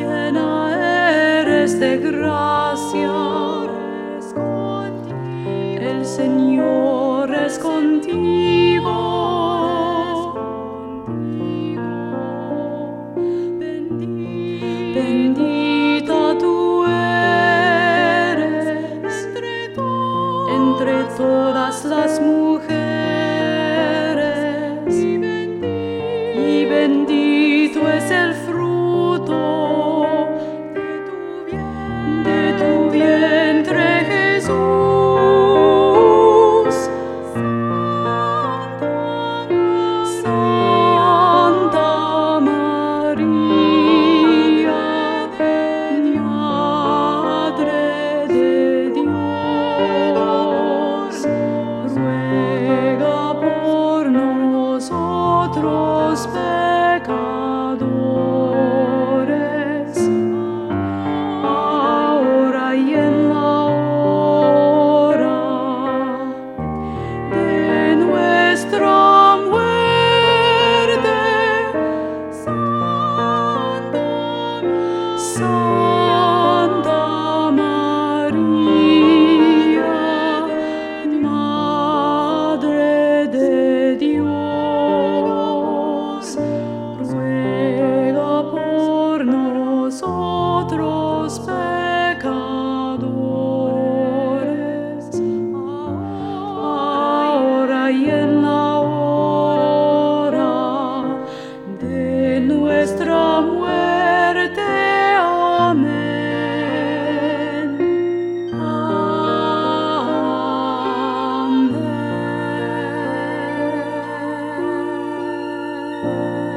llena eres de gracia, el Señor es contigo. Bendita tú eres entre todas las mujeres, y bendito es el fruto de tu vientre, Jesús. Santa María, Madre de Dios, ruega por nosotros pecadores, ahora y en la hora de nuestra muerte. Santa María, Madre de Dios, ruega por nosotros pecadores, ahora y en la hora de nuestra muerte. Amén. Amén.